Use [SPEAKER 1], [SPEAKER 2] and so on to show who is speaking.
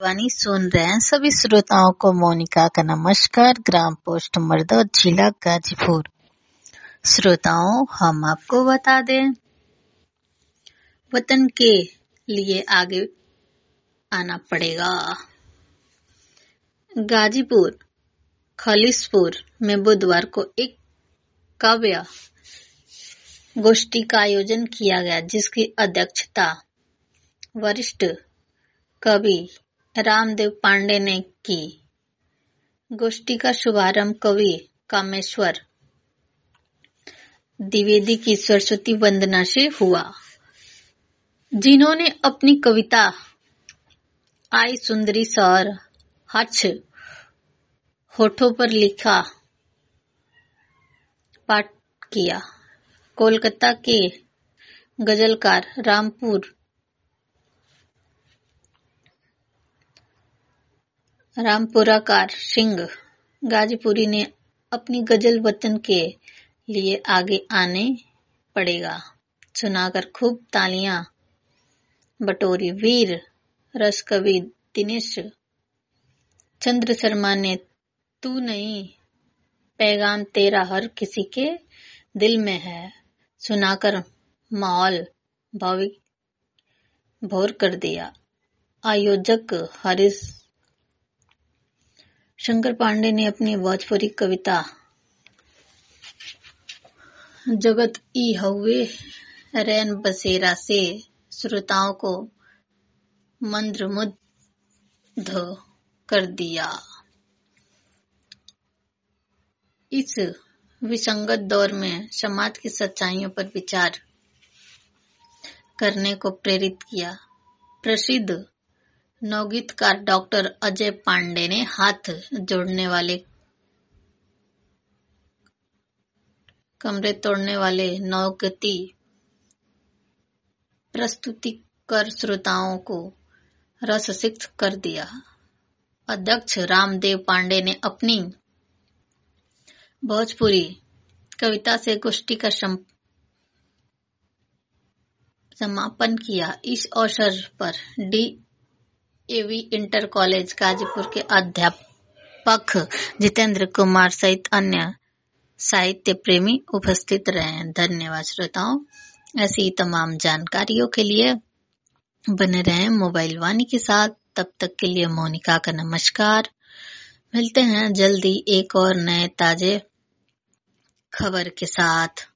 [SPEAKER 1] वाणी सुन रहे हैं सभी श्रोताओं को मोनिका का नमस्कार। ग्राम पोस्ट मरदौत, जिला गाजीपुर। श्रोताओं, हम आपको बता दें, वतन के लिए आगे आना पड़ेगा। गाजीपुर खलीसपुर में बुधवार को एक काव्य गोष्ठी का आयोजन किया गया, जिसकी अध्यक्षता वरिष्ठ कवि रामदेव पांडे ने की। गोष्ठी का शुभारंभ कवि कामेश्वर द्विवेदी की सरस्वती वंदना से हुआ, जिन्होंने अपनी कविता आई सुंदरी सौर हर्ष होठों पर लिखा पाठ किया। कोलकाता के गजलकार रामपुराकार सिंह गाजीपुरी ने अपनी गजल वतन के लिए आगे आने पड़ेगा सुनाकर खूब तालियां बटोरी। वीर रस कवि दिनेश चंद्र शर्मा ने तू नहीं पैगाम तेरा हर किसी के दिल में है सुनाकर माहौल भोर कर दिया। आयोजक हरीश शंकर पांडे ने अपनी भोजपुरी कविता जगत ई हउवे रैन बसेरा से श्रोताओं को मंत्रमुग्ध कर दिया। इस विसंगत दौर में समाज की सच्चाइयों पर विचार करने को प्रेरित किया। प्रसिद्ध नवगीतकार डॉक्टर अजय पांडे ने हाथ जोड़ने वाले कमरे तोड़ने वाले नवगीति प्रस्तुति कर श्रोताओं को रससिक्त कर दिया। अध्यक्ष रामदेव पांडे ने अपनी भोजपुरी कविता से गोष्ठी का समापन किया। इस अवसर पर DAV इंटर कॉलेज गाजीपुर के अध्यापक जितेंद्र कुमार सहित अन्य साहित्य प्रेमी उपस्थित रहे। धन्यवाद श्रोताओं। ऐसी तमाम जानकारियों के लिए बने रहें मोबाइल वाणी के साथ। तब तक के लिए मोनिका का नमस्कार। मिलते हैं जल्दी एक और नए ताजे खबर के साथ।